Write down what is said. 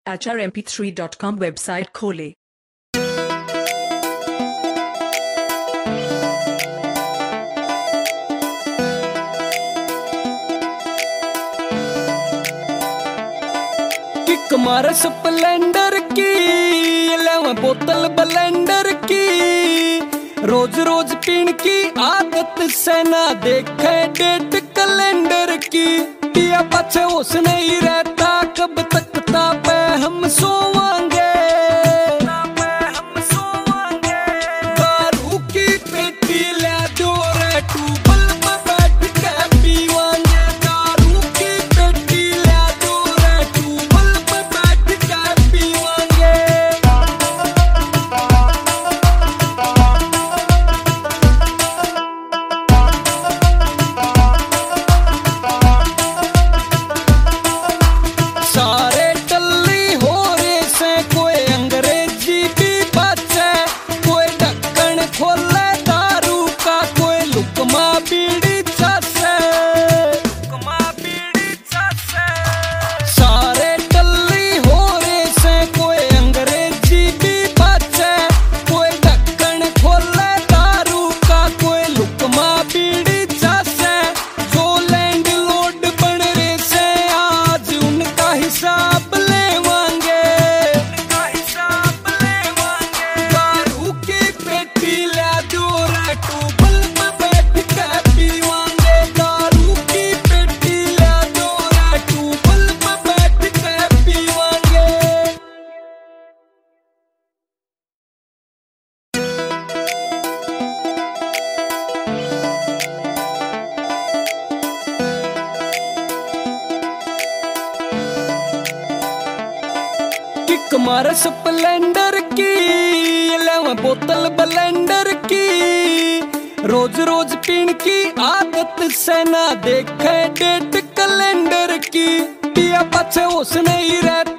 hrmp3.com website खोलें। Kick मार Splendor की लेवा बोतल ब्लेंडर की, रोज रोज पीण की आदत से ना देखे डेट कैलेंडर की। पिया पाछे होश नहीं रहता, कब तक तापे हम सोवांगे। दारू की पेटी ले दो रे ट्यूबल पे बैठ के पीवांगे। दारू की पेटी ले दो रे ट्यूबल पे बैठ के पीवांगे। सारे टल्ली हो रे से, कोई अंग्रेजी भी बचे, कोई ढक्कन खोले दारू का, कोई लुकमा बीड़ी चासे। सारे टल्ली हो रे से, कोई अंग्रेजी भी बचे, कोई ढक्कन खोले दारू का, कोई लुकमा बीड़ी चासे। जो लैंड लोड बन रे से, आज उनका हिसाब लेवांगे। दारू की पेटी ले दो रे ट्यूबल पे बैठ के पीवांगे। दारू की पेटी ले दो रे ट्यूबल पे बैठ के पीवांगे। किक मार स्प्लेंडर की लेवा बोतल ब्लेंडर की, रोज रोज पीण की आदत से ना देखे डेट कैलेंडर की। पिया पाछे होश नहीं रहता,